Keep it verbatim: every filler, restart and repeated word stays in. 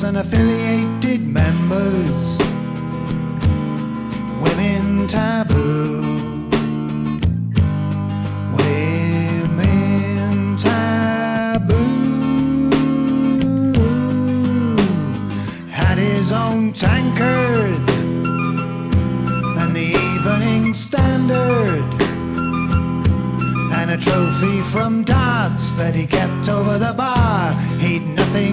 clerks and affiliated members. Women taboo. Women taboo. Had his own tankard and the Evening Standard, and a trophy from darts that he kept over the bar. He'd nothing